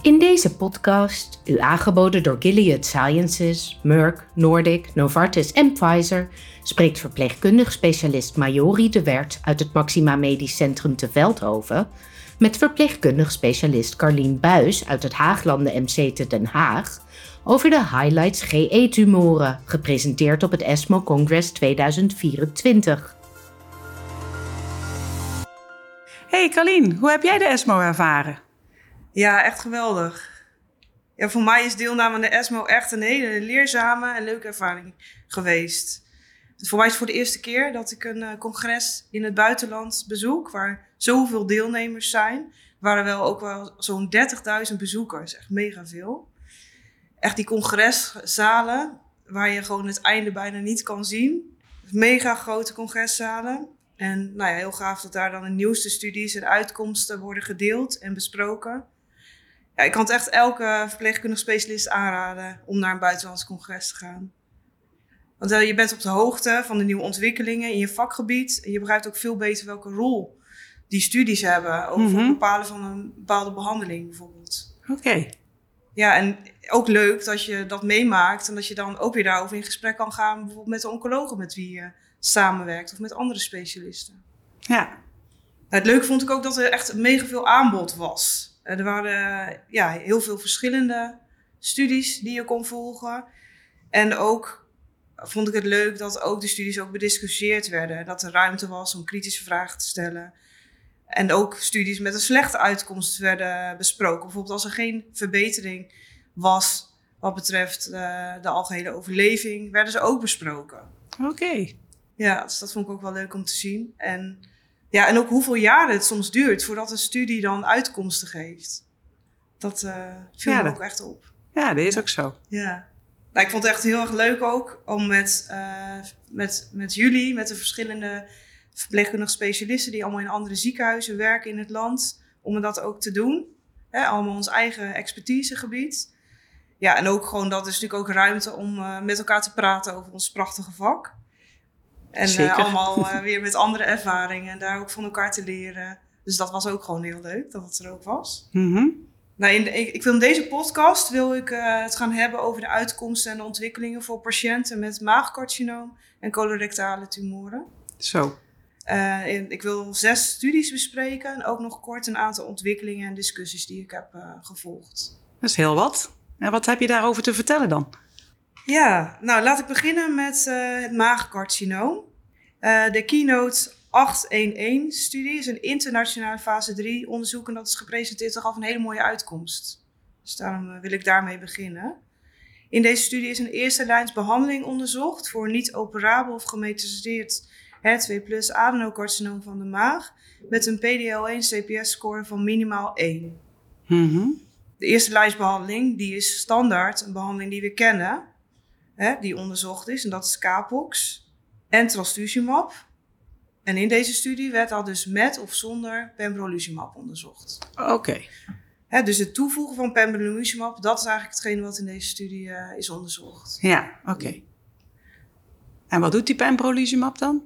In deze podcast, u aangeboden door Gilead Sciences, Merck, Nordic, Novartis en Pfizer, spreekt verpleegkundig specialist Majori de Wert uit het Maxima Medisch Centrum te Veldhoven met verpleegkundig specialist Carlien Buys uit het Haaglanden MC te Den Haag over de highlights GE-tumoren, gepresenteerd op het ESMO Congress 2024. Hey Carlien, hoe heb jij de ESMO ervaren? Ja, echt geweldig. Ja, voor mij is deelname aan de ESMO echt een hele leerzame en leuke ervaring geweest. Dus voor mij is het voor de eerste keer dat ik een congres in het buitenland bezoek, waar zoveel deelnemers zijn. Er waren ook wel zo'n 30.000 bezoekers, echt mega veel. Echt die congreszalen, waar je gewoon het einde bijna niet kan zien. Mega grote congreszalen. En nou ja, heel gaaf dat daar dan de nieuwste studies en uitkomsten worden gedeeld en besproken. Ja, ik kan het echt elke verpleegkundig specialist aanraden om naar een buitenlands congres te gaan. Want je bent op de hoogte van de nieuwe ontwikkelingen in je vakgebied. En je begrijpt ook veel beter welke rol die studies hebben over het bepalen van een bepaalde behandeling bijvoorbeeld. Oké. Ja, en ook leuk dat je dat meemaakt en dat je dan ook weer daarover in gesprek kan gaan, bijvoorbeeld met de oncologen met wie je samenwerkt of met andere specialisten. Ja. Het leuke vond ik ook dat er echt mega veel aanbod was. Er waren heel veel verschillende studies die je kon volgen. En ook vond ik het leuk dat ook de studies ook bediscussieerd werden. Dat er ruimte was om kritische vragen te stellen. En ook studies met een slechte uitkomst werden besproken. Bijvoorbeeld als er geen verbetering was wat betreft de algehele overleving, werden ze ook besproken. Oké. Ja, dus dat vond ik ook wel leuk om te zien. En ook hoeveel jaren het soms duurt voordat een studie dan uitkomsten geeft. Dat viel me ook echt op. Ja, dat is ook zo. Ja. Nou, ik vond het echt heel erg leuk ook om met jullie, met de verschillende verpleegkundige specialisten die allemaal in andere ziekenhuizen werken in het land, om dat ook te doen. Allemaal ons eigen expertisegebied. Ja, en ook gewoon, dat is natuurlijk ook ruimte om met elkaar te praten over ons prachtige vak. En allemaal weer met andere ervaringen en daar ook van elkaar te leren. Dus dat was ook gewoon heel leuk, dat het er ook was. Mm-hmm. Nou, in deze podcast wil ik het gaan hebben over de uitkomsten en de ontwikkelingen voor patiënten met maagcarcinoom en colorectale tumoren. Zo. Ik wil 6 studies bespreken en ook nog kort een aantal ontwikkelingen en discussies die ik heb gevolgd. Dat is heel wat. En wat heb je daarover te vertellen dan? Ja, nou laat ik beginnen met het maagcarcinoom. De Keynote 811-studie is een internationale fase 3 onderzoek en dat is gepresenteerd en gaf een hele mooie uitkomst. Dus daarom wil ik daarmee beginnen. In deze studie is een eerste lijns behandeling onderzocht voor niet operabel of gemetastaseerd HER2+ adenocarcinoom van de maag met een PDL1 CPS-score van minimaal 1. Mm-hmm. De eerste lijnsbehandeling die is standaard een behandeling die we kennen, die onderzocht is en dat is Capox en trastuzumab. En in deze studie werd al dus met of zonder pembrolizumab onderzocht. Oké. Dus het toevoegen van pembrolizumab, dat is eigenlijk hetgene wat in deze studie is onderzocht. Ja, oké. En wat doet die pembrolizumab dan?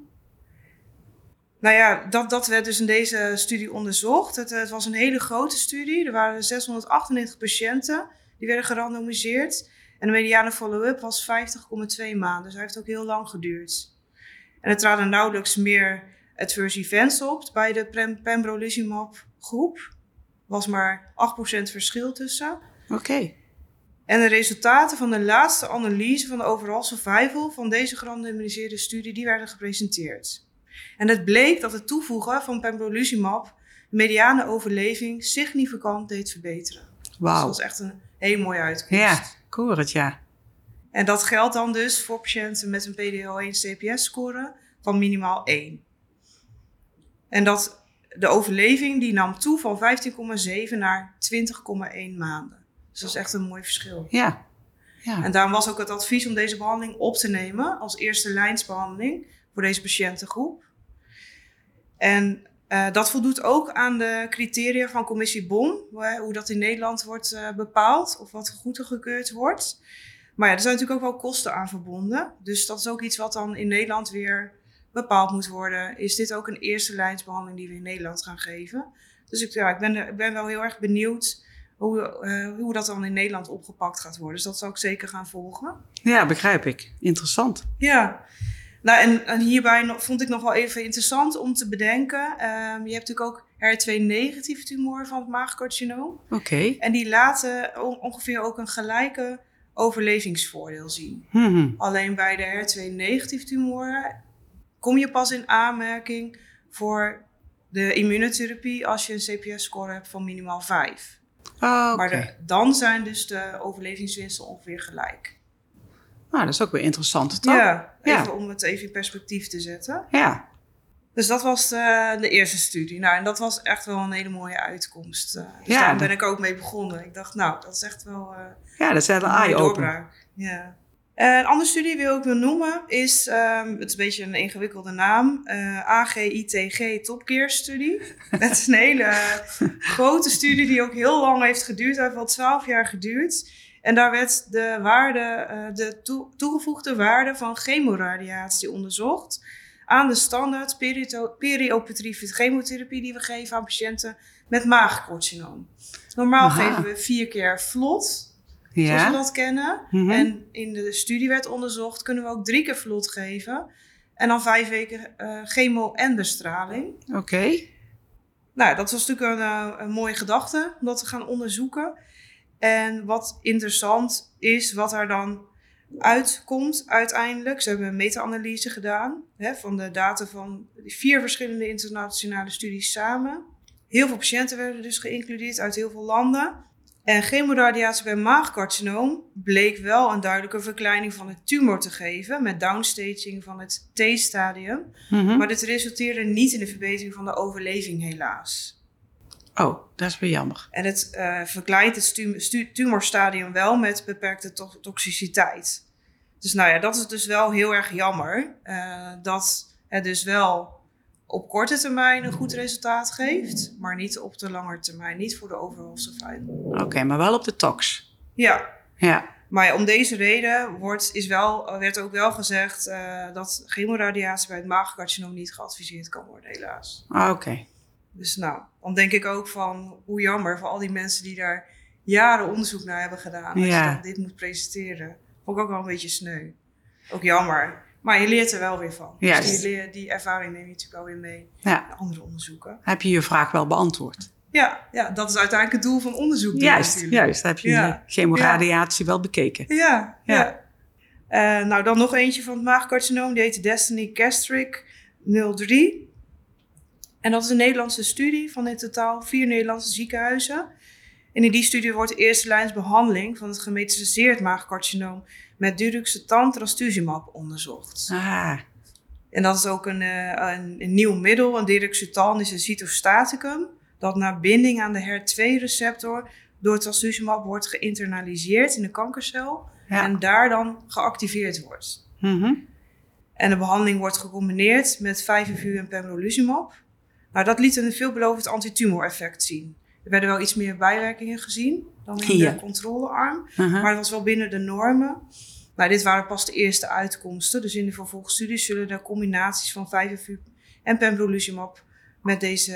Nou ja, dat werd dus in deze studie onderzocht. Het was een hele grote studie. Er waren 698 patiënten die werden gerandomiseerd. En de mediane follow-up was 50,2 maanden. Dus hij heeft ook heel lang geduurd. En er traden nauwelijks meer adverse events op bij de pembrolizumab groep. Was maar 8% verschil tussen. Oké. En de resultaten van de laatste analyse van de overall survival van deze gerandomiseerde studie, die werden gepresenteerd. En het bleek dat het toevoegen van pembrolizumab de mediane overleving significant deed verbeteren. Wauw. Dus dat is echt een hele mooie uitkomst. Ja, ik hoor het, ja. En dat geldt dan dus voor patiënten met een PDL1 CPS-score van minimaal 1. En dat de overleving die nam toe van 15,7 naar 20,1 maanden. Dus dat is echt een mooi verschil. Ja. En daarom was ook het advies om deze behandeling op te nemen als eerste lijnsbehandeling voor deze patiëntengroep. En dat voldoet ook aan de criteria van commissie Bon, hoe dat in Nederland wordt bepaald of wat goedgekeurd wordt. Maar ja, er zijn natuurlijk ook wel kosten aan verbonden. Dus dat is ook iets wat dan in Nederland weer bepaald moet worden. Is dit ook een eerste lijnsbehandeling die we in Nederland gaan geven? Dus ik ben wel heel erg benieuwd hoe dat dan in Nederland opgepakt gaat worden. Dus dat zal ik zeker gaan volgen. Ja, begrijp ik. Interessant. Ja, nou en hierbij vond ik nog wel even interessant om te bedenken. Je hebt natuurlijk ook HER2-negatieve tumoren van het maagcarcinoom. Oké. En die laten ongeveer ook een gelijke overlevingsvoordeel zien. Alleen bij de HER2-negatieve tumoren kom je pas in aanmerking voor de immunotherapie als je een CPS-score hebt van minimaal 5. Okay. Maar dan zijn dus de overlevingswinsten ongeveer gelijk. Nou, dat is ook weer interessant, toch? Ja, even om het even in perspectief te zetten. Ja. Dus dat was de eerste studie. Nou, en dat was echt wel een hele mooie uitkomst. Dus daar ben ik ook mee begonnen. Ik dacht, nou, dat is echt wel dat is een eye-opener. Ja. Een andere studie wil ik noemen is, het is een beetje een ingewikkelde naam, AGITG Top Gear studie. Het is een hele grote studie die ook heel lang heeft geduurd. Hij heeft wel 12 jaar geduurd. En daar werd de toegevoegde waarde van chemoradiatie onderzocht aan de standaard perioperatieve chemotherapie die we geven aan patiënten met maagcarcinoom. Normaal geven we 4 keer vlot, zoals we dat kennen. En in de studie werd onderzocht, kunnen we ook 3 keer vlot geven. En dan 5 weken chemo en bestraling. Oké. Nou, dat was natuurlijk een mooie gedachte om dat te gaan onderzoeken. En wat interessant is, wat er dan uitkomt uiteindelijk. Ze hebben een meta-analyse gedaan van de data van 4 verschillende internationale studies samen. Heel veel patiënten werden dus geïncludeerd uit heel veel landen. En chemoradiatie bij maagcarcinoom bleek wel een duidelijke verkleining van de tumor te geven met downstaging van het T-stadium. Maar dit resulteerde niet in de verbetering van de overleving helaas. Oh, dat is weer jammer. En het verkleint het tumorstadium wel met beperkte toxiciteit. Dus nou ja, dat is dus wel heel erg jammer. Dat het dus wel op korte termijn een goed resultaat geeft, maar niet op de lange termijn, niet voor de overall survival. Oké, maar wel op de tox. Ja. Maar ja, om deze reden werd ook wel gezegd dat chemoradiatie bij het maagcarcinoom niet geadviseerd kan worden, helaas. Oké. Dus nou, dan denk ik ook van hoe jammer voor al die mensen die daar jaren onderzoek naar hebben gedaan. Als je dan dit moet presenteren. Vond ik ook wel een beetje sneu. Ook jammer. Maar je leert er wel weer van. Juist. Dus die ervaring neem je natuurlijk wel weer mee naar andere onderzoeken. Heb je je vraag wel beantwoord? Ja, dat is uiteindelijk het doel van onderzoek. Juist. Heb je chemoradiatie wel bekeken? Ja. Nou, dan nog eentje van het maagcarcinoom. Die heet Destiny Gastric 03. En dat is een Nederlandse studie van in totaal 4 Nederlandse ziekenhuizen. En in die studie wordt de eerste lijnsbehandeling van het gemetastaseerd maagcarcinoom met diruxetan trastuzumab onderzocht. En dat is ook een nieuw middel. Een diruxetan is een cytostaticum dat na binding aan de HER2-receptor door trastuzumab wordt geïnternaliseerd in de kankercel en daar dan geactiveerd wordt. En de behandeling wordt gecombineerd met 5-FU en pembrolizumab. Nou, dat liet een veelbelovend antitumor-effect zien. Er werden wel iets meer bijwerkingen gezien dan in de controlearm, maar het was wel binnen de normen. Nou, dit waren pas de eerste uitkomsten. Dus in de vervolgstudies zullen de combinaties van 5-FU en pembrolizumab met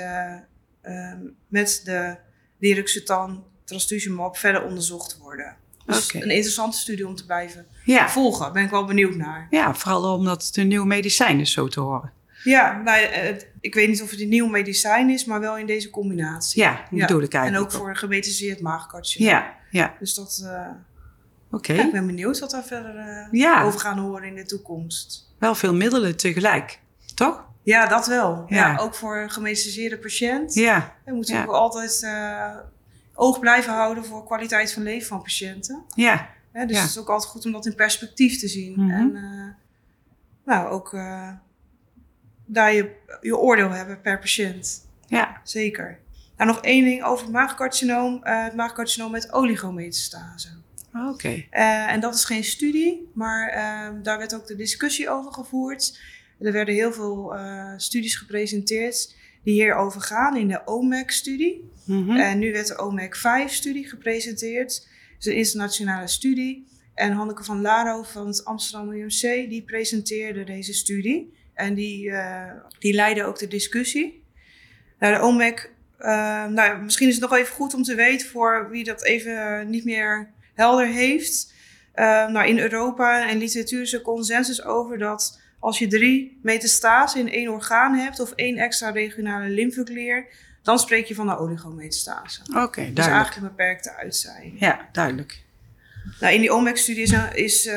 de diruxetan trastuzumab verder onderzocht worden. Dus een interessante studie om te blijven volgen. Daar ben ik wel benieuwd naar. Ja, vooral omdat het een nieuw medicijn is, zo te horen. Ja, nou, ik weet niet of het een nieuw medicijn is, maar wel in deze combinatie. Ja, dat bedoel ik eigenlijk. En ook voor gemetastaseerd maagcarcinoom. Ja. Dus dat... Oké. Ik ben benieuwd wat daar verder over gaan horen in de toekomst. Wel veel middelen tegelijk, toch? Ja, dat wel. Ja, ook voor een gemetastaseerde patiënt. Ja. We moeten ook altijd oog blijven houden voor kwaliteit van leven van patiënten. Ja. Dus het is ook altijd goed om dat in perspectief te zien. En ook daar je oordeel hebben per patiënt. Ja. Zeker. Nou, nog 1 ding over het maagcarcinoom. Het maagcarcinoom met oligometastase. Oké. En dat is geen studie, maar daar werd ook de discussie over gevoerd. Er werden heel veel studies gepresenteerd die hierover gaan in de OMAC-studie. En nu werd de OMAC-5-studie gepresenteerd. Dus een internationale studie. En Hanneke van Laro van het Amsterdam UMC, die presenteerde deze studie. En die leidde ook de discussie. Nou, de OMAC Misschien is het nog even goed om te weten voor wie dat even niet meer helder heeft. In Europa en literatuur is er consensus over dat als je 3 metastasen in 1 orgaan hebt of 1 extra regionale lymfeklier, dan spreek je van een oligometastase. Oké, duidelijk. Dus eigenlijk een beperkte uitzaaiing. Ja, duidelijk. In die OMEC-studie is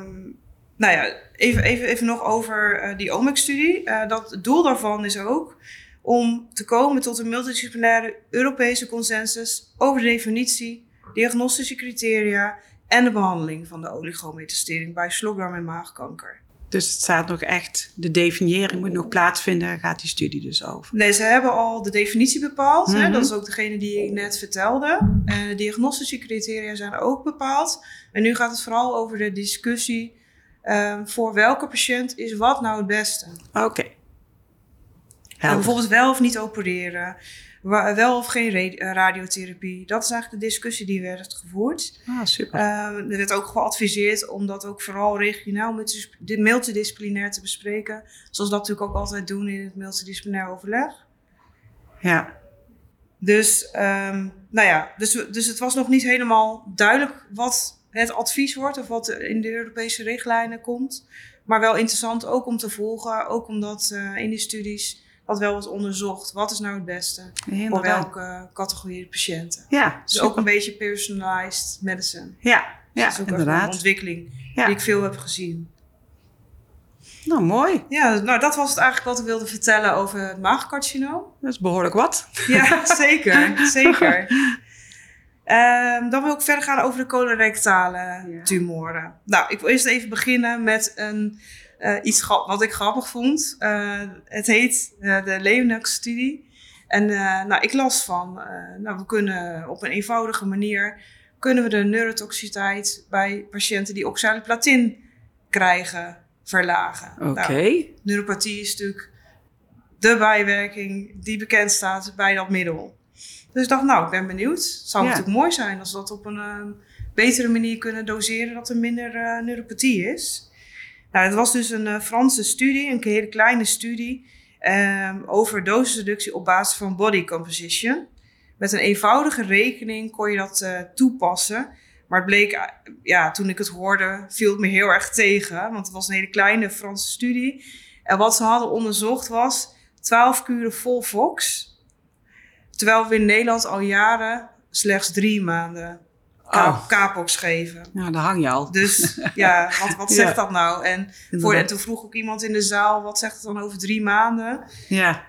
even nog over die OMEC-studie. Het doel daarvan is ook om te komen tot een multidisciplinaire Europese consensus over de definitie, diagnostische criteria en de behandeling van de oligometastering bij slokdarm- en maagkanker. Dus het staat nog echt, de definiëring moet nog plaatsvinden, daar gaat die studie dus over. Nee, ze hebben al de definitie bepaald. Mm-hmm. Hè? Dat is ook degene die ik net vertelde. De diagnostische criteria zijn ook bepaald. En nu gaat het vooral over de discussie voor welke patiënt is wat nou het beste. Oké. Bijvoorbeeld wel of niet opereren. Wel of geen radiotherapie. Dat is eigenlijk de discussie die werd gevoerd. Super. Er werd ook geadviseerd om dat ook vooral regionaal multidisciplinair te bespreken. Zoals dat natuurlijk ook altijd doen in het multidisciplinair overleg. Ja. Dus het was nog niet helemaal duidelijk wat het advies wordt of wat in de Europese richtlijnen komt. Maar wel interessant ook om te volgen. Ook omdat in die studies dat wel wordt onderzocht. Wat is nou het beste voor welke categorie patiënten? Ja, dus ook een beetje personalized medicine. Ja, dat is ook inderdaad. een ontwikkeling die ik veel heb gezien. Nou, mooi. Ja, dat was het eigenlijk wat ik wilde vertellen over het maagcarcinoom. Dat is behoorlijk wat. Ja, zeker. Dan wil ik verder gaan over de colorectale tumoren. Ik wil eerst even beginnen met iets wat ik grappig vond. Het heet de Leeuwenhoek-studie. En ik las van, we kunnen op een eenvoudige manier kunnen we de neurotoxiciteit bij patiënten die oxaliplatin krijgen verlagen. Oké. Neuropathie is natuurlijk de bijwerking die bekend staat bij dat middel. Dus ik dacht, ik ben benieuwd. Het zou natuurlijk mooi zijn als we dat op een betere manier kunnen doseren, dat er minder neuropathie is. Het was dus een Franse studie, een hele kleine studie, over dosisreductie op basis van body composition. Met een eenvoudige rekening kon je dat toepassen. Maar het bleek, toen ik het hoorde, viel het me heel erg tegen. Want het was een hele kleine Franse studie. En wat ze hadden onderzocht was 12 kuren vol Fox. Terwijl we in Nederland al jaren slechts 3 maanden Capox geven. Nou, daar hang je al. Dus wat zegt dat nou? En toen vroeg ook iemand in de zaal, wat zegt het dan over 3 maanden? Ja.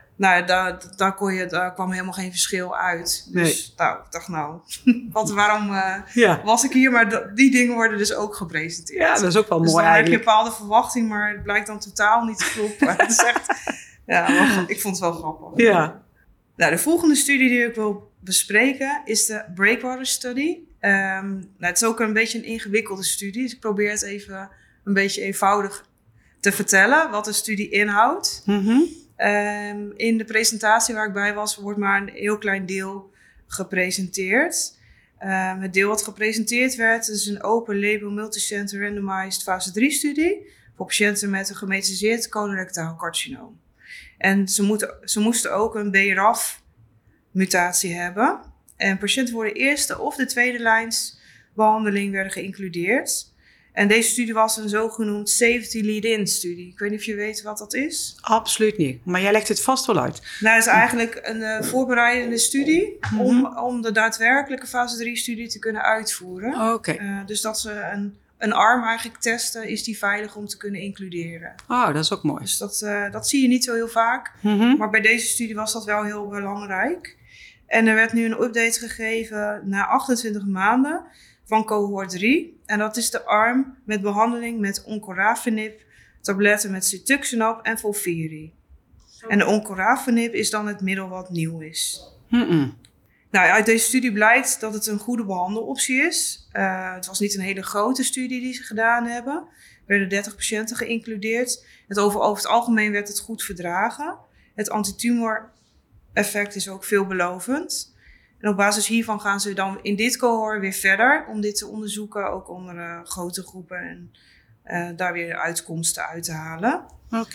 Daar kwam helemaal geen verschil uit. Dus ik dacht, waarom was ik hier? Maar die dingen worden dus ook gepresenteerd. Ja, dat is ook wel dus mooi dan eigenlijk. heb je een bepaalde verwachting, maar het blijkt dan totaal niet te kloppen. Het is echt, ik vond het wel grappig. Ja. De volgende studie die ik wil bespreken is de Breakwater Study. Het is ook een beetje een ingewikkelde studie. Dus ik probeer het even een beetje eenvoudig te vertellen wat de studie inhoudt. Mm-hmm. In de presentatie waar ik bij was, wordt maar een heel klein deel gepresenteerd. Het deel wat gepresenteerd werd is een open label multicenter randomized fase 3 studie voor patiënten met een gemetastaseerd colorectaal carcinoom. En ze moesten ook een BRAF mutatie hebben. En patiënten voor de eerste of de tweede lijns behandeling werden geïncludeerd. En deze studie was een zogenoemd safety lead-in studie. Ik weet niet of je weet wat dat is. Absoluut niet. Maar jij legt het vast wel uit. Het is eigenlijk een voorbereidende studie om de daadwerkelijke fase 3 studie te kunnen uitvoeren. Oké. Dus dat ze een arm eigenlijk testen, is die veilig om te kunnen includeren. Oh, dat is ook mooi. Dus dat zie je niet zo heel vaak. Mm-hmm. Maar bij deze studie was dat wel heel belangrijk. En er werd nu een update gegeven na 28 maanden van cohort 3. En dat is de arm met behandeling met oncorafenib, tabletten met cetuximab en volfiri. En de oncorafenib is dan het middel wat nieuw is. Mm-mm. Uit deze studie blijkt dat het een goede behandeloptie is. Het was niet een hele grote studie die ze gedaan hebben. Er werden 30 patiënten geïncludeerd. Over het algemeen werd het goed verdragen. Het antitumor effect is ook veelbelovend. En op basis hiervan gaan ze dan in dit cohort weer verder om dit te onderzoeken, ook onder grote groepen en daar weer uitkomsten uit te halen. Oké.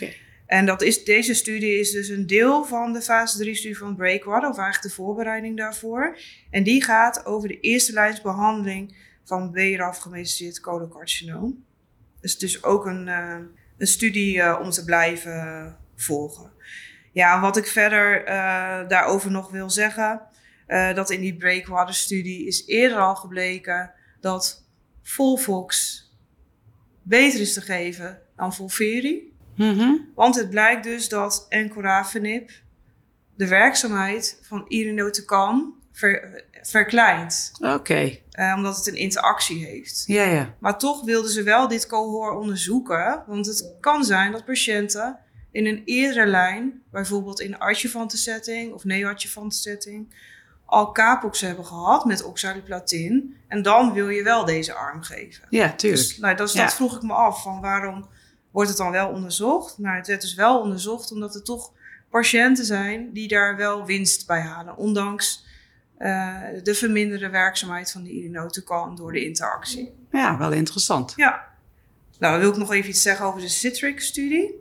En deze studie is dus een deel van de fase 3-studie van Breakwater, of eigenlijk de voorbereiding daarvoor. En die gaat over de eerste lijnsbehandeling van BRAF gemetastaseerd colocarcinoom. Dus ook een studie om te blijven volgen. Ja, en wat ik verder daarover nog wil zeggen, dat in die Breakwater-studie is eerder al gebleken dat FOLFOX beter is te geven dan FOLFIRI. Want het blijkt dus dat encorafenib de werkzaamheid van irinotecan verkleint. Oké. Omdat het een interactie heeft. Ja. Maar toch wilden ze wel dit cohort onderzoeken. Want het kan zijn dat patiënten in een eerdere lijn, bijvoorbeeld in een adjuvante setting of neoadjuvante setting, al Capox hebben gehad met oxaliplatin. En dan wil je wel deze arm geven. Ja, tuurlijk. Dus dat vroeg ik me af. Van waarom wordt het dan wel onderzocht? Nou, het werd dus wel onderzocht omdat er toch patiënten zijn die daar wel winst bij halen. Ondanks de verminderde werkzaamheid van de irinotecan door de interactie. Ja, wel interessant. Ja. Nou, dan wil ik nog even iets zeggen over de CITRIC-studie.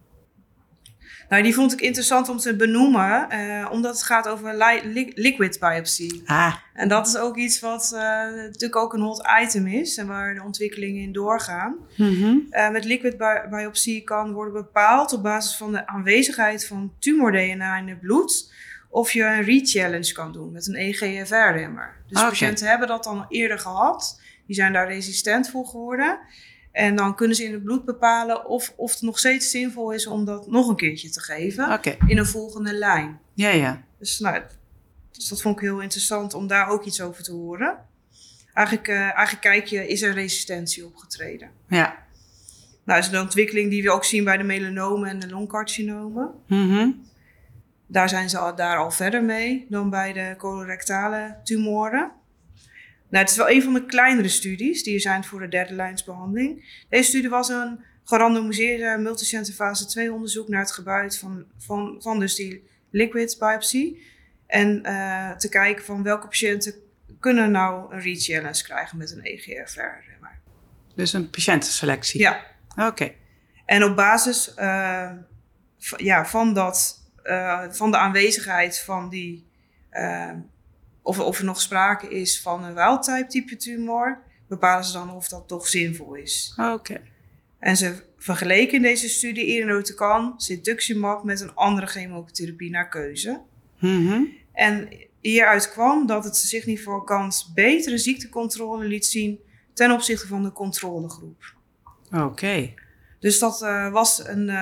Nou, die vond ik interessant om te benoemen, omdat het gaat over liquid biopsy. En dat is ook iets wat natuurlijk ook een hot item is en waar de ontwikkelingen in doorgaan. Met liquid biopsy kan worden bepaald op basis van de aanwezigheid van tumor-DNA in het bloed of je een re-challenge kan doen met een EGFR-remmer. Dus patiënten hebben dat dan eerder gehad, die zijn daar resistent voor geworden. En dan kunnen ze in het bloed bepalen of het nog steeds zinvol is om dat nog een keertje te geven in een volgende lijn. Ja. Dus dat vond ik heel interessant om daar ook iets over te horen. Eigenlijk kijk je, is er resistentie opgetreden? Ja. Nou, dat is een ontwikkeling die we ook zien bij de melanomen en de longcarcinomen. Daar zijn ze daar al verder mee dan bij de colorectale tumoren. Nou, het is wel een van de kleinere studies die er zijn voor de derde lijnsbehandeling. Deze studie was een gerandomiseerde multicenter fase 2 onderzoek naar het gebruik van dus die liquid biopsy. En te kijken van welke patiënten kunnen nou een re-challenge krijgen met een EGFR-remmer. Dus een patiëntenselectie? Ja. Oké. En op basis van de aanwezigheid van die of er nog sprake is van een wild-type type tumor, bepalen ze dan of dat toch zinvol is. Oké. En ze vergeleken in deze studie irinotecan, cetuximab met een andere chemotherapie naar keuze. En hieruit kwam dat het significant betere ziektecontrole liet zien ten opzichte van de controlegroep. Oké. Dus dat was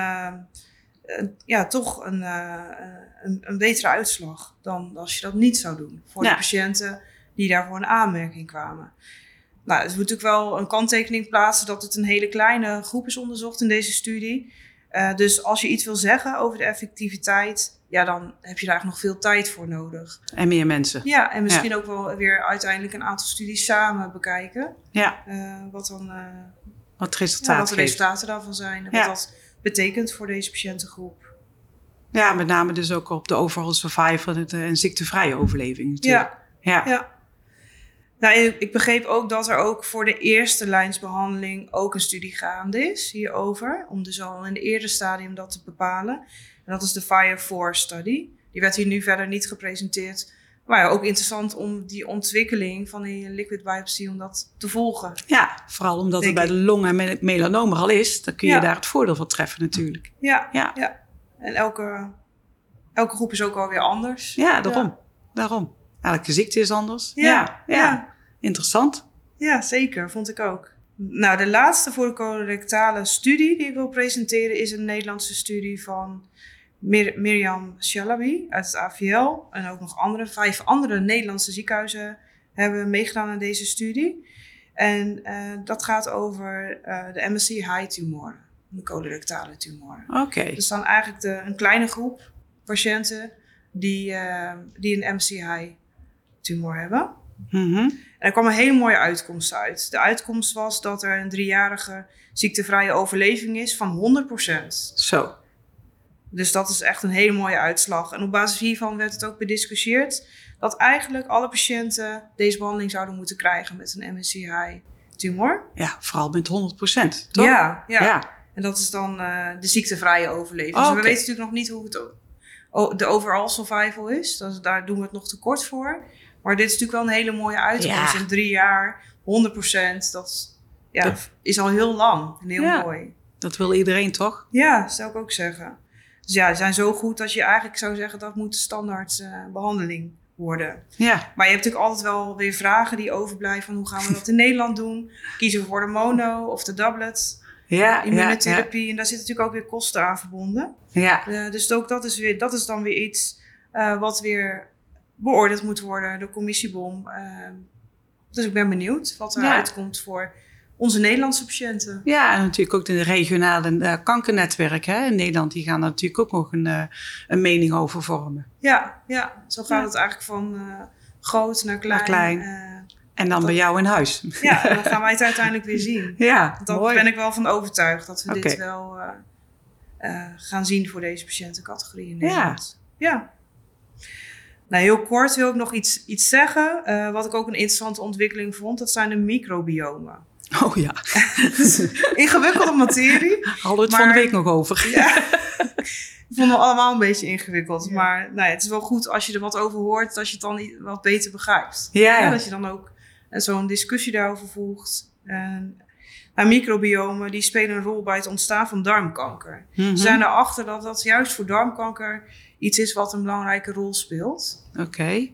toch een betere uitslag dan als je dat niet zou doen. Voor de patiënten die daarvoor een aanmerking kwamen. Nou, het moet natuurlijk wel een kanttekening plaatsen dat het een hele kleine groep is onderzocht in deze studie. Dus als je iets wil zeggen over de effectiviteit, dan heb je daar nog veel tijd voor nodig. En meer mensen. Ja, en misschien ook wel weer uiteindelijk een aantal studies samen bekijken. Ja. Wat de resultaten daarvan zijn en wat dat betekent voor deze patiëntengroep. Ja, met name dus ook op de overall survival en ziektevrije overleving natuurlijk. Ja. Nou, ik begreep ook dat er ook voor de eerste lijnsbehandeling ook een studie gaande is hierover. Om dus al in het eerder stadium dat te bepalen. En dat is de FIRE4-study. Die werd hier nu verder niet gepresenteerd. Maar ook interessant om die ontwikkeling van die liquid biopsy, om dat te volgen. Ja, vooral omdat het bij de long- en melanomen al is. Dan kun je daar het voordeel van treffen natuurlijk. Ja. En elke groep is ook alweer anders. Ja, daarom. Elke ziekte is anders. Ja. Interessant. Ja, zeker. Vond ik ook. Nou, de laatste voor de colorectale studie die ik wil presenteren is een Nederlandse studie van Mirjam Chalabi uit het AVL. En ook nog 5 andere Nederlandse ziekenhuizen hebben meegedaan aan deze studie. En dat gaat over de MSI-high-tumoren, de colorectale tumoren. Oké. Er staan eigenlijk een kleine groep patiënten die een MSI-high-tumor hebben. En er kwam een hele mooie uitkomst uit. De uitkomst was dat er een 3-jarige ziektevrije overleving is van 100%. Zo. Dus dat is echt een hele mooie uitslag. En op basis hiervan werd het ook bediscussieerd dat eigenlijk alle patiënten deze behandeling zouden moeten krijgen met een MSI-high tumor. Ja, vooral met 100%, toch? Ja. En dat is dan de ziektevrije overleving. Oh, Dus oké. we weten natuurlijk nog niet hoe het de overall survival is. Daar doen we het nog tekort voor. Maar dit is natuurlijk wel een hele mooie uitkomst. Ja. In 3 jaar, 100%. Dat is al heel lang en heel mooi. Dat wil iedereen toch? Ja, zou ik ook zeggen. Dus ja, die zijn zo goed dat je eigenlijk zou zeggen... dat moet de standaard behandeling worden. Ja. Maar je hebt natuurlijk altijd wel weer vragen die overblijven... van hoe gaan we dat in Nederland doen? Kiezen we voor de mono of de doublet? Immunotherapie. En daar zitten natuurlijk ook weer kosten aan verbonden. Ja. Dus ook dat is dan weer iets wat weer beoordeeld moet worden door Commissie BOM. Dus ik ben benieuwd wat eruit komt voor onze Nederlandse patiënten. Ja, en natuurlijk ook de regionale kankernetwerk in Nederland. Die gaan er natuurlijk ook nog een mening over vormen. Ja, zo gaat het eigenlijk van groot naar klein. En dan bij jou in huis. Ja, en dan gaan wij het uiteindelijk weer zien. Ja, Daar mooi. ben ik wel van overtuigd dat we dit wel gaan zien voor deze patiëntencategorie in Nederland. Ja. Nou, heel kort wil ik nog iets zeggen. Wat ik ook een interessante ontwikkeling vond. Dat zijn de microbiomen. Oh ja. Ingewikkelde materie. Hadden we het van de week nog over. Ja. Ik vond het allemaal een beetje ingewikkeld. Ja. Maar het is wel goed als je er wat over hoort. Dat je het dan wat beter begrijpt. Ja. Dat je dan ook zo'n discussie daarover voegt. Microbiomen die spelen een rol bij het ontstaan van darmkanker. Mm-hmm. Ze zijn erachter dat juist voor darmkanker iets is wat een belangrijke rol speelt. Oké.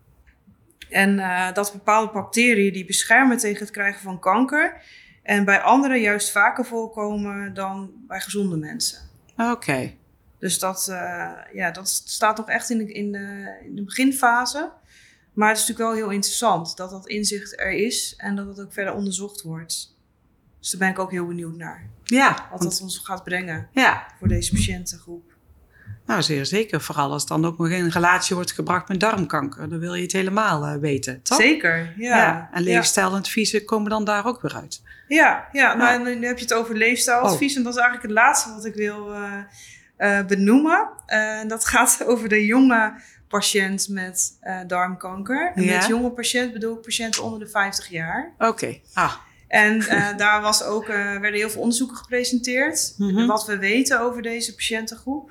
En dat bepaalde bacteriën die beschermen tegen het krijgen van kanker. En bij anderen juist vaker voorkomen dan bij gezonde mensen. Oké. Dus dat staat nog echt in de beginfase. Maar het is natuurlijk wel heel interessant dat dat inzicht er is. En dat het ook verder onderzocht wordt. Dus daar ben ik ook heel benieuwd naar. Ja. Wat dat ons gaat brengen voor deze patiëntengroep. Nou, zeer zeker. Vooral als het dan ook nog in relatie wordt gebracht met darmkanker. Dan wil je het helemaal weten, toch? Zeker, ja. En leefstijladviezen komen dan daar ook weer uit. Nou, nu heb je het over leefstijladvies. En dat is eigenlijk het laatste wat ik wil benoemen. Dat gaat over de jonge patiënt met darmkanker. En met jonge patiënt bedoel ik patiënten onder de 50 jaar. Oké. En daar werden heel veel onderzoeken gepresenteerd. Mm-hmm. Wat we weten over deze patiëntengroep.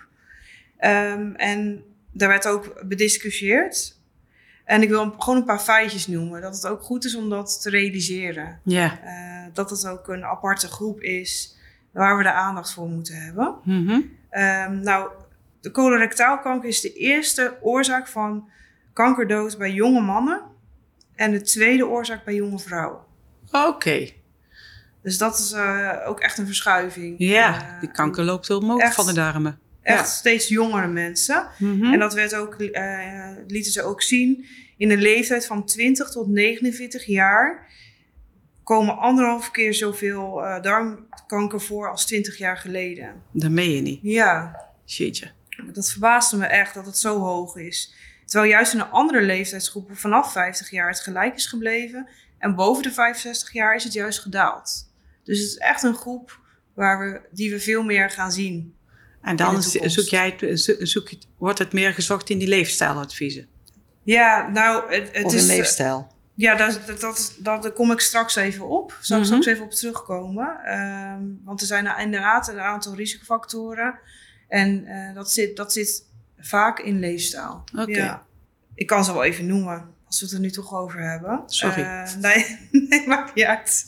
En daar werd ook bediscussieerd. En ik wil gewoon een paar feitjes noemen. Dat het ook goed is om dat te realiseren. Ja. Dat het ook een aparte groep is waar we de aandacht voor moeten hebben. Mm-hmm. De colorectaalkanker is de eerste oorzaak van kankerdood bij jonge mannen. En de tweede oorzaak bij jonge vrouwen. Oké. Dus dat is ook echt een verschuiving. Ja, die kanker loopt heel omhoog van de darmen. Echt steeds jongere mensen. Mm-hmm. En dat lieten ze ook zien. In de leeftijd van 20 tot 49 jaar komen 1,5 keer zoveel darmkanker voor als 20 jaar geleden. Dat meen je niet. Ja. Jeetje. Dat verbaasde me echt dat het zo hoog is. Terwijl juist in de andere leeftijdsgroepen vanaf 50 jaar het gelijk is gebleven. En boven de 65 jaar is het juist gedaald. Dus het is echt een groep die we veel meer gaan zien. En dan wordt het meer gezocht in die leefstijladviezen? Ja, nou... Het is een leefstijl? Ja, daar kom ik straks even op. Zal ik straks even op terugkomen. Want er zijn inderdaad een aantal risicofactoren. En dat zit vaak in leefstijl. Oké. Ja. Ik kan ze wel even noemen, als we het er nu toch over hebben. Sorry. Nee, maakt niet uit.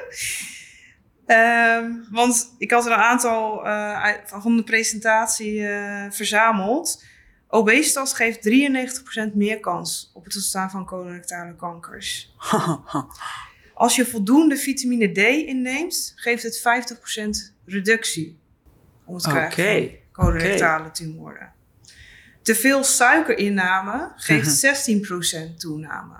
Want ik had er een aantal van de presentatie verzameld. Obesitas geeft 93% meer kans op het ontstaan van colorectale kankers. Als je voldoende vitamine D inneemt, geeft het 50% reductie om het krijgen van colorectale tumoren. Te veel suikerinname geeft 16% toename.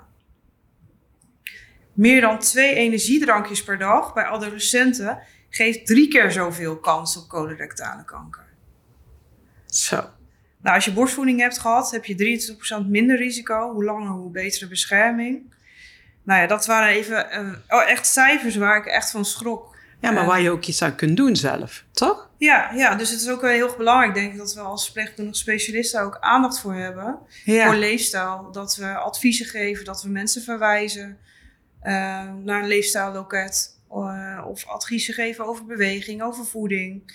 Meer dan 2 energiedrankjes per dag bij adolescenten geeft 3 keer zoveel kans op colorectale kanker. Zo. Nou, als je borstvoeding hebt gehad, heb je 23% minder risico. Hoe langer, hoe betere bescherming. Nou ja, dat waren even echt cijfers waar ik echt van schrok. Ja, maar waar je ook iets aan kunt doen zelf, toch? Ja, dus het is ook wel heel belangrijk, denk ik, dat we als verpleegkundige specialisten ook aandacht voor hebben. Ja. Voor leefstijl. Dat we adviezen geven, dat we mensen verwijzen naar een leefstijlloket. of adviezen geven over beweging, over voeding.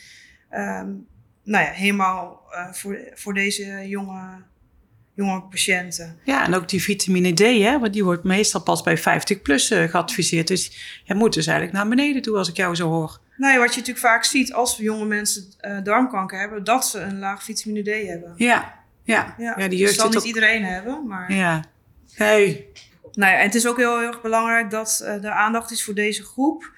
Helemaal voor deze jonge patiënten. Ja, en ook die vitamine D, hè, want die wordt meestal pas bij 50+ geadviseerd. Dus je moet dus eigenlijk naar beneden toe als ik jou zo hoor. Nou ja, wat je natuurlijk vaak ziet als jonge mensen darmkanker hebben, dat ze een laag vitamine D hebben. Ja, die jeugd dat zal niet iedereen hebben, maar... Ja, hey. Nou ja, en het is ook heel erg belangrijk dat er aandacht is voor deze groep.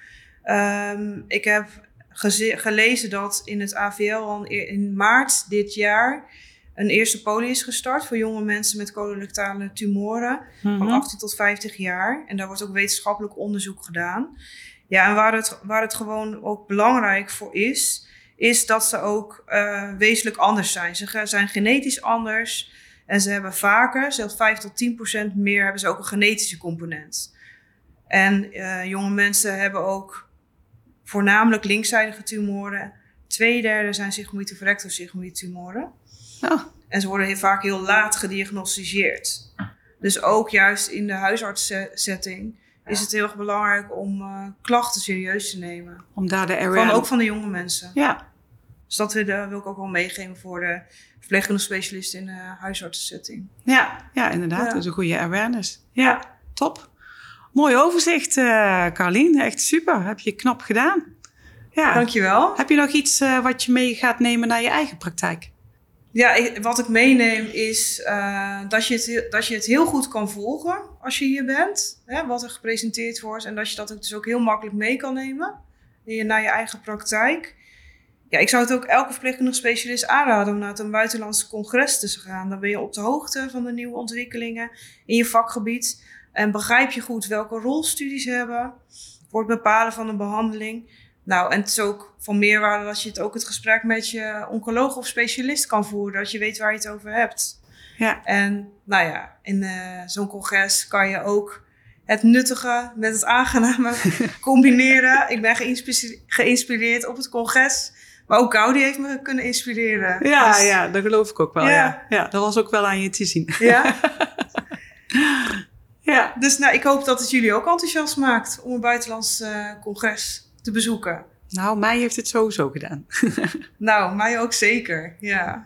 Ik heb gelezen dat in het AVL al in maart dit jaar een eerste poli is gestart voor jonge mensen met colorectale tumoren van 18 tot 50 jaar. En daar wordt ook wetenschappelijk onderzoek gedaan. Ja, en waar het gewoon ook belangrijk voor is dat ze ook wezenlijk anders zijn. Ze zijn genetisch anders en ze hebben vaker, zelfs 5 tot 10% meer, hebben ze ook een genetische component. En jonge mensen hebben ook voornamelijk linkszijdige tumoren. 2/3 zijn sigmoïde of rectosigmoïde tumoren. Oh. En ze worden vaak heel laat gediagnosticeerd. Dus ook juist in de huisartssetting is het heel erg belangrijk om klachten serieus te nemen. Om daar de awareness... Ook van de jonge mensen. Ja. Dus dat wil ik ook wel meegeven voor de verpleegkundige specialisten in de huisartssetting. Ja, inderdaad. Dat is een goede awareness. Ja, top. Mooi overzicht, Carlien. Echt super. Heb je knap gedaan. Ja. Dankjewel. Heb je nog iets wat je mee gaat nemen naar je eigen praktijk? Ja, wat ik meeneem is dat je het heel goed kan volgen als je hier bent. Hè, wat er gepresenteerd wordt. En dat je dat dus ook heel makkelijk mee kan nemen naar je eigen praktijk. Ja, ik zou het ook elke verpleegkundige specialist aanraden om naar een buitenlandse congres te gaan. Dan ben je op de hoogte van de nieuwe ontwikkelingen in je vakgebied. En begrijp je goed welke rol studies hebben voor het bepalen van een behandeling. Nou, en het is ook van meerwaarde dat je het gesprek met je oncoloog of specialist kan voeren. Dat je weet waar je het over hebt. Ja. En nou ja, in zo'n congres kan je ook het nuttige met het aangename combineren. Ik ben geïnspireerd op het congres. Maar ook Gaudi heeft me kunnen inspireren. Ja, dus, ja, dat geloof ik ook wel. Ja, dat was ook wel aan je te zien. Ja? Ja. Dus ik hoop dat het jullie ook enthousiast maakt om een buitenlands congres te bezoeken. Nou, mij heeft het sowieso gedaan. Nou, mij ook zeker, ja.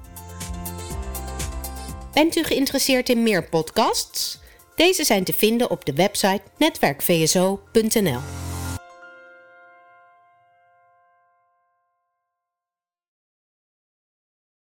Bent u geïnteresseerd in meer podcasts? Deze zijn te vinden op de website netwerkvso.nl.